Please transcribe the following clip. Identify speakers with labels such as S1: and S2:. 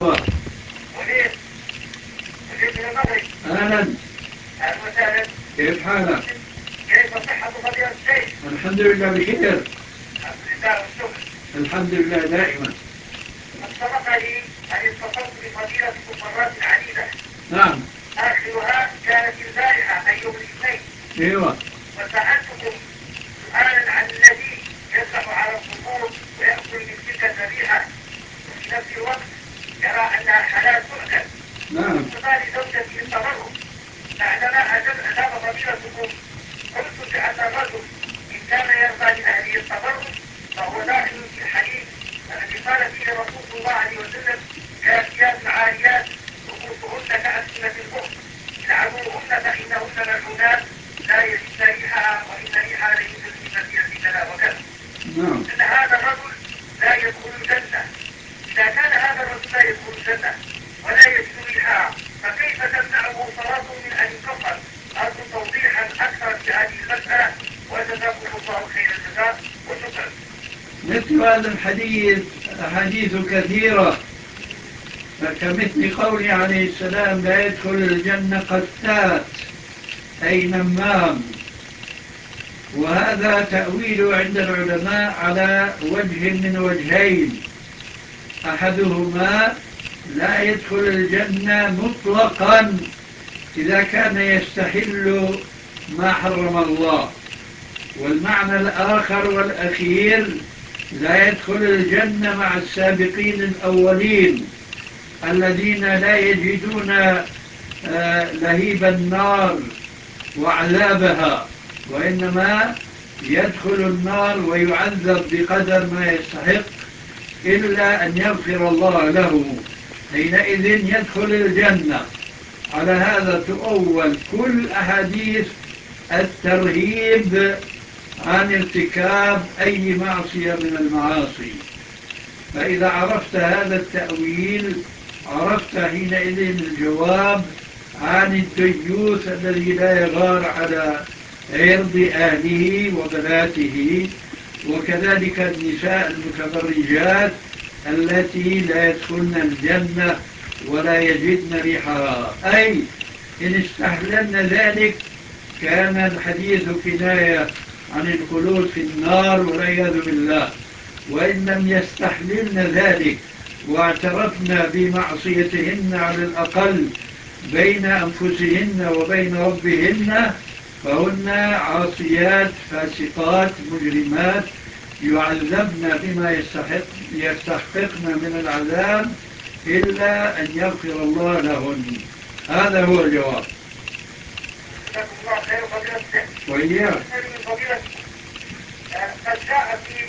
S1: وليد من المغرب.
S2: أهلا.
S1: أهلا وسهلا.
S2: كيف حالك؟
S1: كيف صحة فضيلة الشيخ؟
S2: الحمد لله بخير.
S1: الحمد لله والشكر.
S2: الحمد لله دائما.
S1: قد سبق لي أن اتصلت بفضيلتكم مرات عديدة.
S2: نعم.
S1: آخرها كانت البارحة أي يوم الاثنين.
S2: ايوه.
S1: وسألتكم سؤالا عن الذي يذبح على القبور ويأكل من تلك الذبيحة وفي نفس الوقت يرى أنها حلال تؤكل.
S2: نعم.
S1: وقال زوجتي التبرك. بعدما أجاب فضيلتكم قلت بأن الرجل إن كان يرضى لأهله التبرك فهو داخل في الحديث الذي قال فيه رسول الله عليه وسلم: كاسيات عاريات رؤوسهن كأسنمة البخت العبوهن فإنهن ملعونات لا يجدن ريحها وإن ريحها ليوجد في مسيرة كذا وكذا.
S2: نعم.
S1: إن هذا الرجل لا يدخل الجنة. إذا كان هذا الرجل لا يدخل الجنة ولا يجد ريحها فكيف تمنعه صلاته من أن يكفر؟ أرجو توضيحا أكثر في هذه المسألة وجزاكم الله خير الجزاء وشكرا.
S2: مثل هذا الحديث أحاديث كثيرة، فكمثل قوله عليه السلام: لا يدخل الجنة قتات أي نمام. وهذا تأويل عند العلماء على وجه من وجهين: أحدهما لا يدخل الجنة مطلقا إذا كان يستحل ما حرم الله، والمعنى الآخر والأخير: لا يدخل الجنة مع السابقين الأولين الذين لا يجدون لهيب النار وعذابها، وإنما يدخل النار ويعذب بقدر ما يستحق إلا أن يغفر الله له، حينئذ يدخل الجنة. على هذا تؤول كل أحاديث الترهيب عن ارتكاب أي معصية من المعاصي. فإذا عرفت هذا التأويل عرفت حينئذ الجواب عن الديوث الذي لا يغار على عرض أهله وبناته، وكذلك النساء المتبرجات التي لا يدخلن الجنة ولا يجدن ريحها، أي إن استحللن ذلك كان الحديث كناية عن الخلود في النار والعياذ بالله. وإن لم يستحللن ذلك واعترفن بمعصيتهن على الأقل بين أنفسهن وبين ربهن فهن عاصيات فاسقات مجرمات يعذبن بما يستحققن من العذاب إلا أن يغفر الله لهن. هذا هو الجواب.
S1: جزاكم الله خير فضيلة الشيخ.
S2: وإياك.
S1: قد جاء في